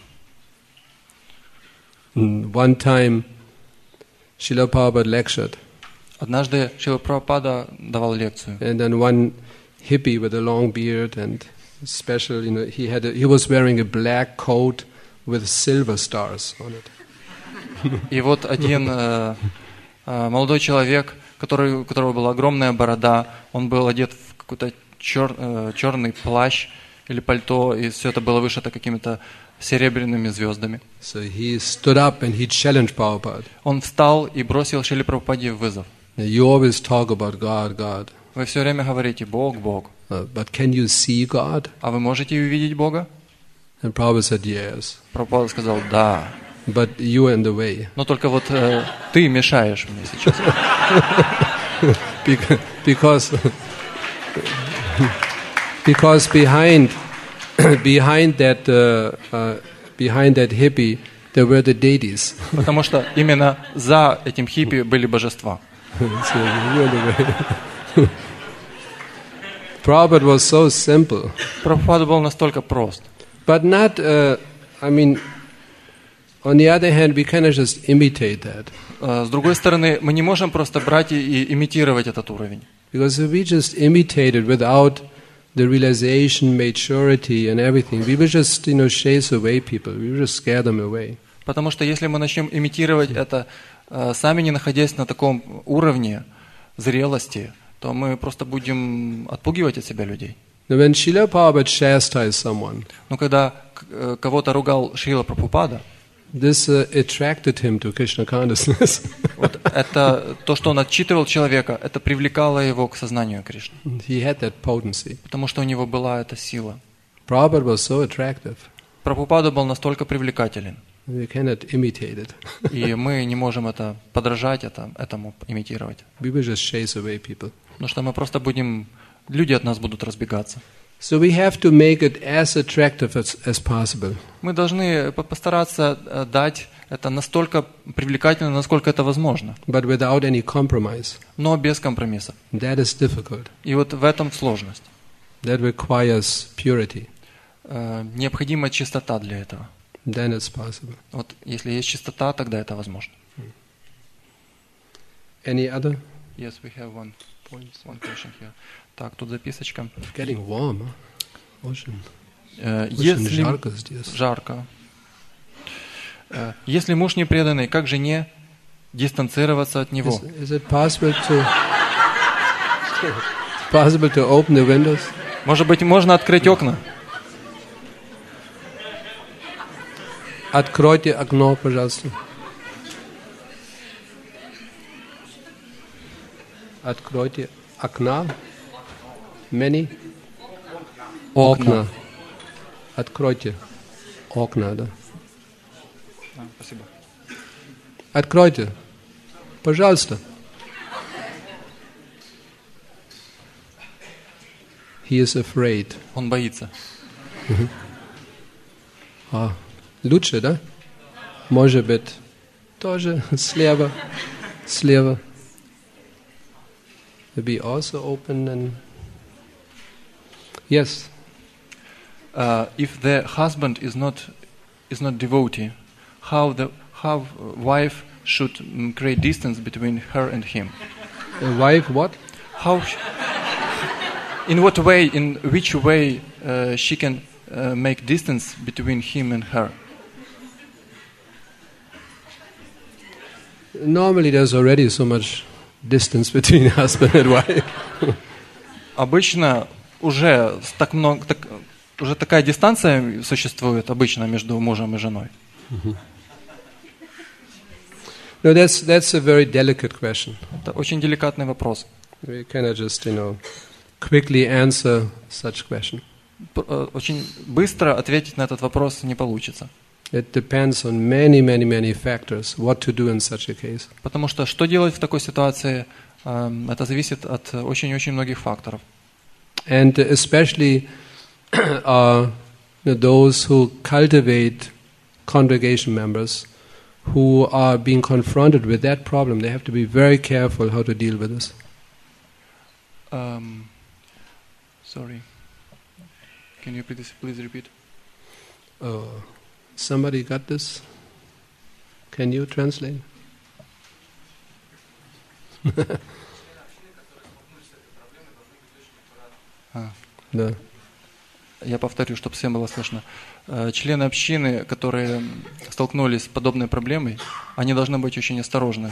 One time, Srila Prabhupada lectured, Однажды Шрила Прабхупада давал лекцию. and then one hippie with a long beard and special, he was wearing a black coat with silver stars on it. И вот один молодой человек, у которого была огромная борода, он был одет в какой-то черный плащ, или пальто, и все это было вышито какими-то серебряными звездами. So he stood up and he challenged Prabhupada. Он встал и бросил Шриле Прабхупаде вызов. You always talk about God, God. Вы все время говорите «Бог, Бог». But can you see God? А вы можете увидеть Бога? And Prabhupada said, yes. Прабхупада сказал «Да». But you are in the way. Но только вот ты мешаешь мне сейчас. Because behind that hippie, there were the deities. Потому что именно за этим хиппи были божества. Prabhupada was so simple. Прабхупада был настолько прост. But not, on the other hand, we cannot just imitate that. С другой стороны, мы не можем просто брать и имитировать этот уровень. Because if we just imitate it without the realization, maturity and everything, we will just, chase away people. We will just scare them away. Потому что если мы начнем имитировать это, сами не находясь на таком уровне зрелости, то мы просто будем отпугивать от себя людей. Now, when Srila Prabhupada chastised someone, Но когда кого-то ругал Шрила Прабхупада, this attracted him to Krishna consciousness. вот это то, что он отчитывал человека, это привлекало его к сознанию Кришны. He had that potency. Потому что у него была эта сила. Prabhupada was so attractive. Прабхупада был настолько привлекателен. We cannot imitate it. И мы не можем это подражать, этому имитировать. We will just chase away people. Потому что мы просто будем... Люди от нас будут разбегаться. So we have to make it as attractive as possible. Мы должны постараться дать это настолько привлекательно, насколько это возможно. But without any compromise. Но без компромиссов. That is difficult. И вот в этом сложность. That requires purity. Необходима чистота для этого. Then it's possible. Вот если есть чистота, тогда это возможно. Any other? Yes, we have one question here. Так, тут записочка. It's getting warm, huh? Очень Если жарко здесь. Жарко. Если муж не преданный, как жене дистанцироваться от него? Is it possible to open the windows? Может быть, можно открыть окна? Откройте окно, пожалуйста. Откройте окна. Many? Окна. Откройте окна, да. Спасибо. Откройте. Пожалуйста. He is afraid. Он боится. Лучше, да? Может быть, тоже слева. Maybe also open and... Yes. If the husband is not devotee, how wife should create distance between her and him? A wife what? In which way she can make distance between him and her? Normally there's already so much distance between husband and wife. Обычно уже такая дистанция существует обычно между мужем и женой. No, that's a very delicate question. Это очень деликатный вопрос. We cannot just, quickly answer such question. Очень быстро ответить на этот вопрос не получится. It depends on many factors what to do in such a case. Потому что что делать в такой ситуации, это зависит от очень-очень многих факторов. And especially those who cultivate congregation members who are being confronted with that problem, they have to be very careful how to deal with this. Sorry. Can you please repeat? Somebody got this? Can you translate? Да. Я повторю, чтобы всем было слышно. Члены общины, которые столкнулись с подобной проблемой, они должны быть очень осторожны,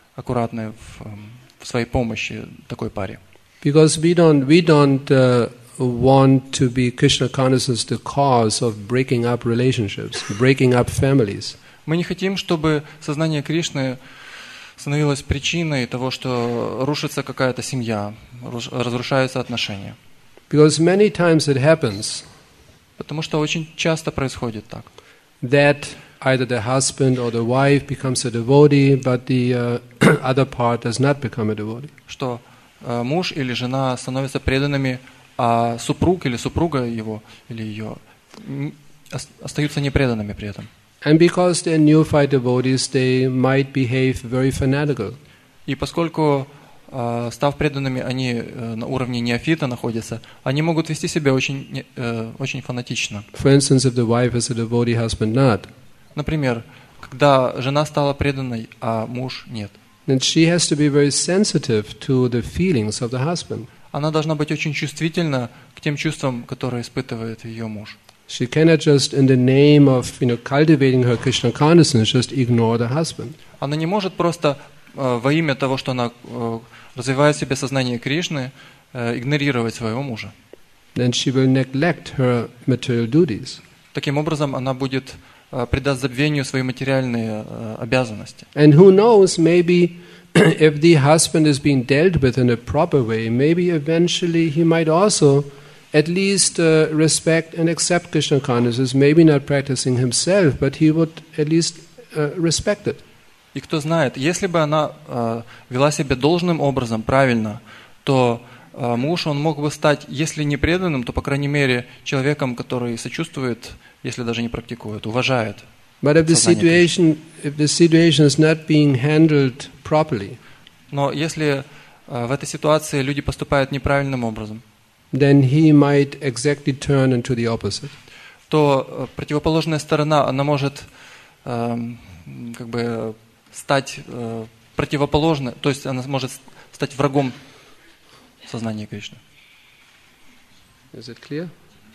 аккуратны в своей помощи такой паре. Because we don't want to be Krishna consciousness the cause of breaking up relationships, breaking up families. Мы не хотим, чтобы сознание Кришны становилось причиной того, что рушится какая-то семья, разрушаются отношения. Because many times it happens Потому что очень часто происходит так. that either the husband or the wife becomes a devotee, but the other part does not become a devotee. Что муж или жена становятся преданными, а супруг или супруга его или ее остаются непреданными при этом. And because they're neophyte devotees, they might behave very fanatical. И поскольку, став преданными, они на уровне неофита находятся, они могут вести себя очень, очень фанатично. For instance, if the wife is a devotee, husband not, Например, когда жена стала преданной, а муж нет. then she has to be very sensitive to the feelings of the husband. Она должна быть очень чувствительна к тем чувствам, которые испытывает ее муж. She cannot just, in the name of cultivating her Krishna consciousness, just ignore the husband. Она не может просто во имя того, что она развивает в себе сознание Кришны, игнорировать своего мужа. Then she will neglect her material duties. Таким образом, она будет предаст забвению свои материальные обязанности. And who knows, maybe if the husband is being dealt with in a proper way, maybe eventually he might also at least respect and accept Krishna consciousness, maybe not practicing himself, but he would at least respect it. И кто знает, если бы она вела себя должным образом, правильно, то муж, он мог бы стать, если не преданным, то, по крайней мере, человеком, который сочувствует, если даже не практикует, уважает. But if the situation is not being handled properly, но если в этой ситуации люди поступают неправильным образом, then he might exactly turn into the opposite. То противоположная сторона, она может как бы стать противоположной, то есть она может стать врагом сознания Кришны. Is it clear?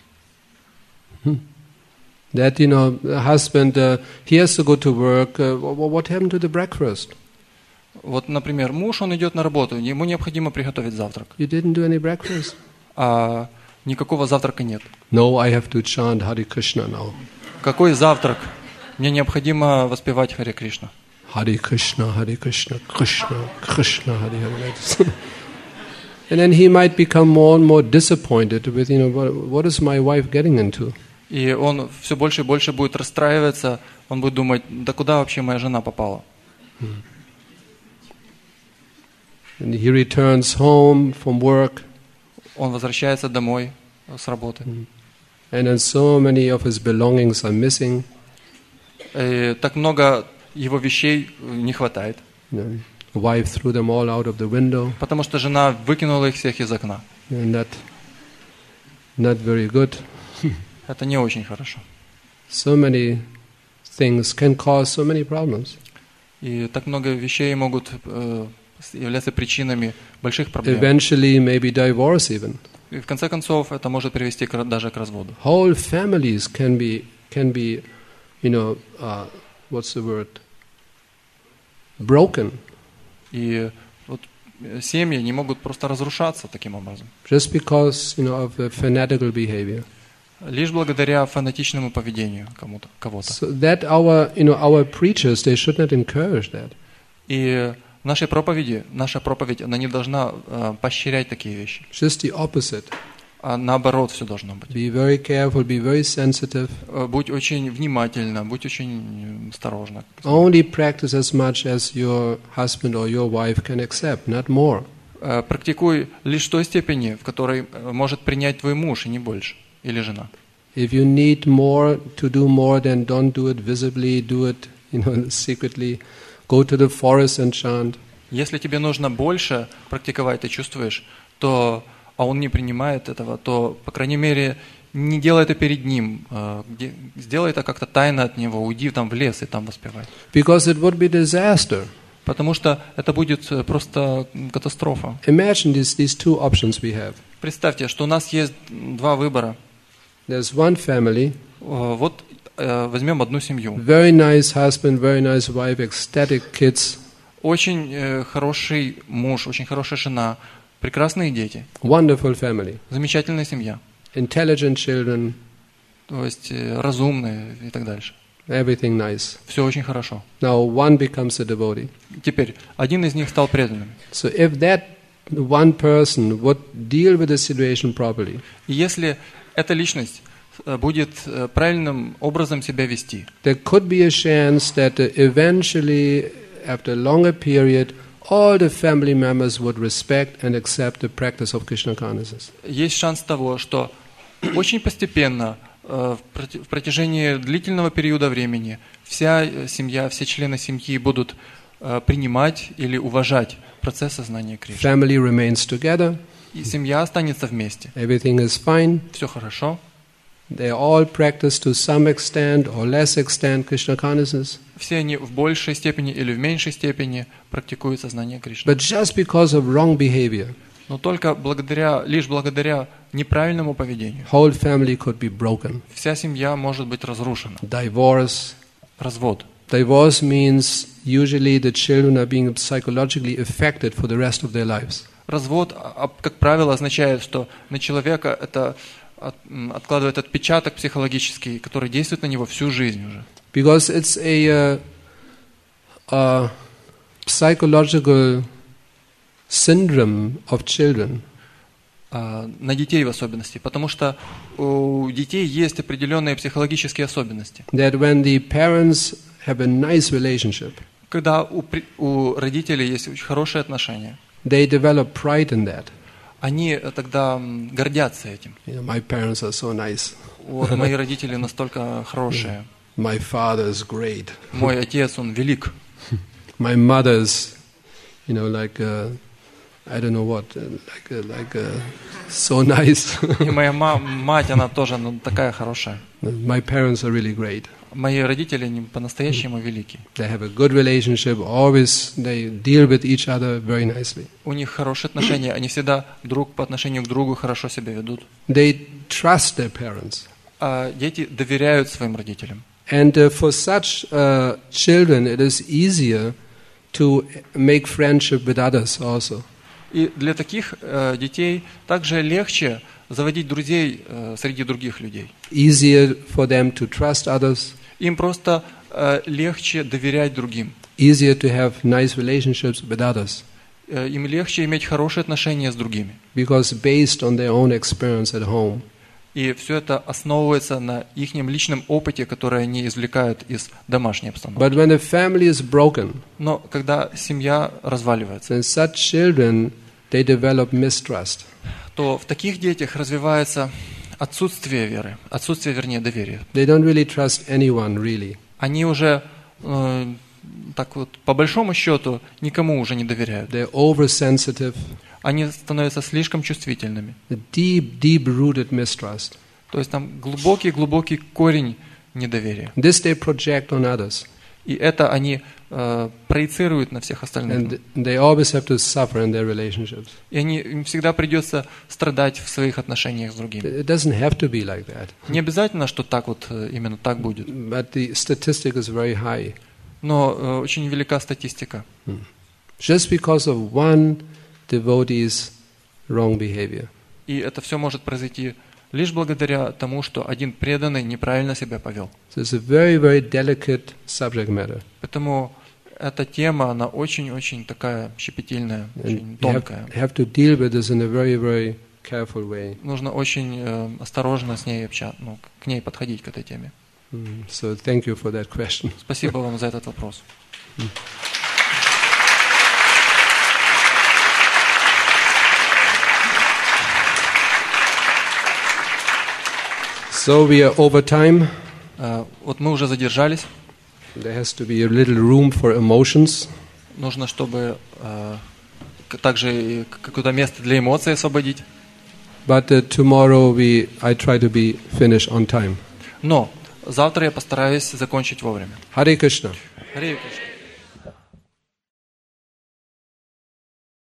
That, the husband, he has to go to work. What happened to the breakfast? Вот, например, муж, он идет на работу, ему необходимо приготовить завтрак. You didn't do any breakfast? А никакого завтрака нет. No, I have to chant Hare Krishna now. Какой завтрак? Мне необходимо воспевать Харе Кришна. Hare Krishna, Krishna, Krishna, Hare Hare. And then he might become more and more disappointed with, what is my wife getting into? И он все больше и больше будет расстраиваться, он будет думать, да куда вообще моя жена попала? And he returns home from work. Он возвращается домой с работы. And then so many of his belongings are missing. И так много его вещей не хватает. Wife threw them all out of the window. Потому что жена выкинула их всех из окна. And not very good. Это не очень хорошо. So many things can cause so many problems. И так много вещей могут являться причинами больших проблем. Eventually, maybe divorce even. И в конце концов, это может привести даже к разводу. Whole families can be, what's the word? Broken. И вот семьи не могут просто разрушаться таким образом. Just because, of the fanatical behavior. Лишь благодаря фанатичному поведению кого-то. So that our preachers, they should not encourage that. И наша проповедь, она не должна поощрять такие вещи. Just the opposite. А наоборот все должно быть. Be very careful, be very sensitive. Будь очень внимательна, будь очень осторожна. Only practice as much as your husband or your wife can accept, not more. Практикуй лишь в той степени, в которой может принять твой муж, и не больше, или жена. If you need more to do more, then don't do it visibly, do it, secretly. Go to the forest and chant. Если тебе нужно больше практиковать, ты чувствуешь, а он не принимает этого, то, по крайней мере, не делай это перед ним. Сделай это как-то тайно от него, уйди там в лес и там воспевай. Because it would be disaster. Потому что это будет просто катастрофа. Imagine these two options we have. Представьте, что у нас есть два выбора. There's one family. Вот возьмем одну семью. Very nice husband, very nice wife, ecstatic kids. Очень хороший муж, очень хорошая жена, Прекрасные дети, wonderful family, замечательная семья, intelligent children, то есть разумные и так дальше. everything nice. Все очень хорошо. Now one becomes a devotee. Теперь, один из них стал преданным. So if that one person would deal with the situation properly, И если эта личность будет правильным образом себя вести, there could be a chance that eventually, after a longer period, all the family members would respect and accept the practice of Krishna consciousness. есть шанс того, что очень постепенно, в протяжении длительного периода времени, вся семья, все члены семьи будут принимать или уважать процесс сознания Кришны. Family remains together, И семья останется вместе. everything is fine. Все хорошо. They all practice to some extent or less extent Krishna consciousness. Все они в большей степени или в меньшей степени практикуют сознание Кришны. But just because of wrong behavior, Но только лишь благодаря неправильному поведению whole family could be broken. вся семья может быть разрушена. Divorce. Развод. Divorce means usually the children are being psychologically affected for the rest of their lives. Развод, как правило, означает, что на человека это откладывает отпечаток психологический, который действует на него всю жизнь уже. Because it's a psychological syndrome of children. На детей в особенности, потому что у детей есть определенные психологические особенности. That when the parents have a nice relationship, Когда у родителей есть очень хорошие отношения, they develop pride in that. они тогда гордятся этим. You know, my parents are so nice. Вот, мои родители настолько хорошие. My father is great. Мой отец, он велик. My mother's, like I don't know what, so nice. И моя мать, она тоже такая хорошая. My parents are really great. Мои родители, они по-настоящему великие. They have a good relationship. Always they deal with each other very nicely. У них хорошие отношения, они всегда друг по отношению к другу хорошо себя ведут. They trust their parents. А дети доверяют своим родителям. And for such children, it is easier to make friendship with others also. И для таких детей также легче заводить друзей среди других людей. Easier for them to trust others. Им просто легче доверять другим. Easier to have nice relationships with others. Им легче иметь хорошие отношения с другими. Because based on their own experience at home. И все это основывается на их личном опыте, который они извлекают из домашней обстановки. But when a family is broken, Но когда семья разваливается, then such children, they develop mistrust. то в таких детях развивается отсутствие веры, вернее, доверия. They don't really trust anyone, really. Они уже, так вот, по большому счету, никому уже не доверяют. They're oversensitive. Они становятся слишком чувствительными. The deep-rooted mistrust. То есть там глубокий корень недоверия. This they project on others. И это они проецируют на всех остальных. And they always have to suffer in their relationships. И им всегда придется страдать в своих отношениях с другими. It doesn't have to be like that. Не обязательно, что так вот, именно так будет. But the statistic is very high. Но очень велика статистика. Just because of one devotee's wrong behavior. И это все может произойти лишь благодаря тому, что один преданный неправильно себя повел. So it's a very, very delicate subject matter. Поэтому эта тема, она очень-очень такая щепетильная, очень You тонкая. have to deal with this in a very, very careful way. Нужно очень осторожно с ней к ней подходить, к этой теме. So thank you for that question. Спасибо вам за этот вопрос. So we are over time. Вот мы уже задержались. There has to be a little room for emotions. Нужно, чтобы также и какое-то место для эмоций освободить. But tomorrow I try to be finished on time. Но завтра я постараюсь закончить вовремя. Hare Krishna. Харе Кришна.